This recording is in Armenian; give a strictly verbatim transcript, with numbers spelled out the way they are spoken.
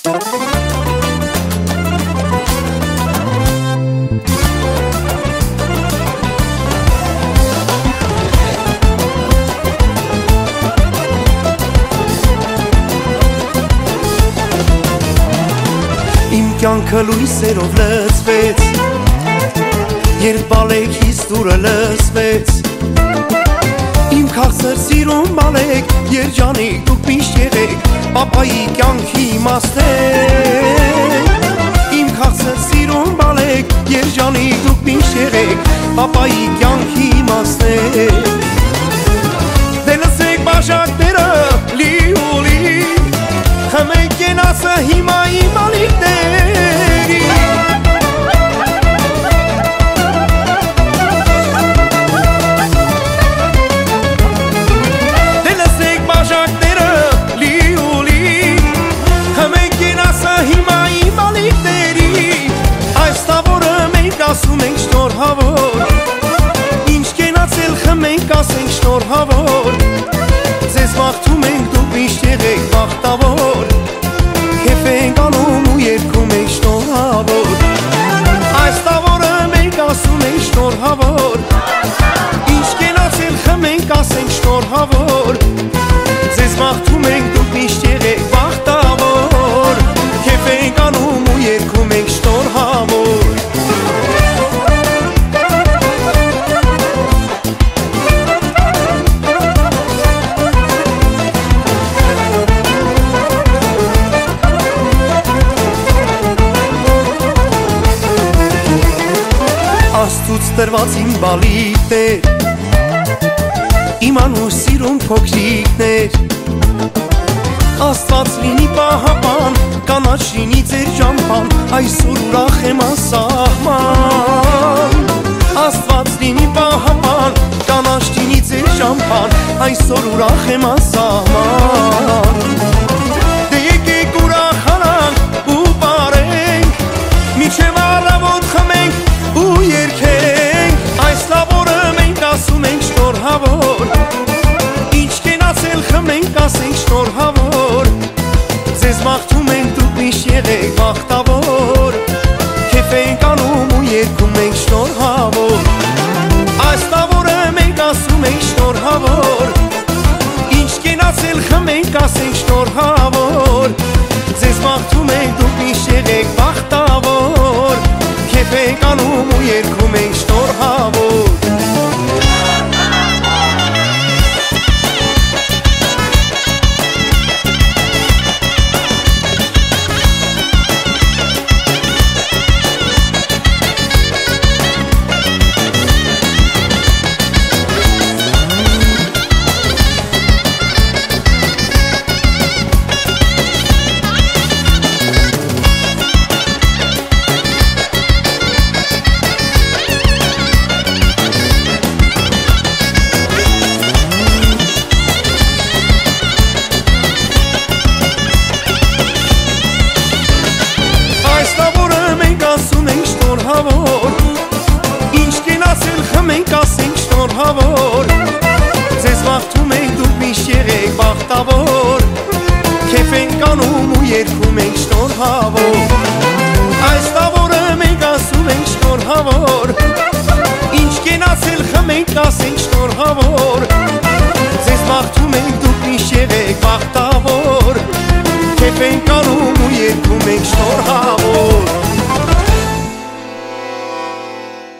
Իմ կյանքը լույսերով լցվեց, երբ բալեքից դուրը լսվեց, իմ քաղցր սիրուն բալեք, երջանիկ դուք միշտ եղեք, պապայի կյանքի իմաստեք, իմ քաղցր սիրուն բալեք, երջանիկ դուք միշտ եղեք, պապայի կյանքի իմաստեք, դե լսեք բաժակները լի ու լի, խմեք կենացը հիմա իմ ալիքների, դե լսեք բաժակները լի ու լի, խմեք կենացը հիմա իմ ալիքների, այս տավորը մենք ասում ենք շնորհավոր, ինչ կենացել խմենք ասենք շնորհավոր, ձեզ մաղթում ենք դուք միշտ եղեք բախտավոր, քեֆ ենք անում ու երգում ենք շնորհավոր, այս տավորը մենք ասում ենք շնորհավոր, ինչ կենացել խմենք ասենք շնորհավոր, ձեզ մաղթում ենք դուք միշտ եղեք բախտավոր, քեֆ ենք անում ու երգում ենք շնորհավոր. Աստծուց տրված իմ բալիկներ, իմ անուշ սիրուն փոքրիկներ, Աստված լինի պահապան, կանաչ լինի ձեր ճամփան, այսօր ուրախ եմ անսահման, Աստված լինի պահապան, կանաչ լինի ձեր ճամփան, այսօր ուրախ եմ անսահման, դե եկեք ուրախանանք ու բարենք, մինչև առավոտ խմենք ու երգենք, այս տավորը մենք ասում ենք շնորհավոր, ինչ կենացել խմենք ասենք շնորհավոր, ձեզ մաղթում ենք դուք միշտ եղեք բախտավոր, քեֆ ենք անում ու երգում ենք շնորհավոր, այս տավորը մենք ասում ենք շնորհավոր, ինչ կենացել խմենք ասենք շնորհավոր, ձեզ մաղթում ենք դուք միշտ եղեք բախտավոր, քեֆ ենք անում ու երգում ենք շնորհավոր. Ինչ կենացել խմենք ասենք շնորհավոր, ձեզ մաղթում ենք դուք միշտ եղեք բախտավոր, քեֆ ենք անում ու երգում ենք շնորհավոր.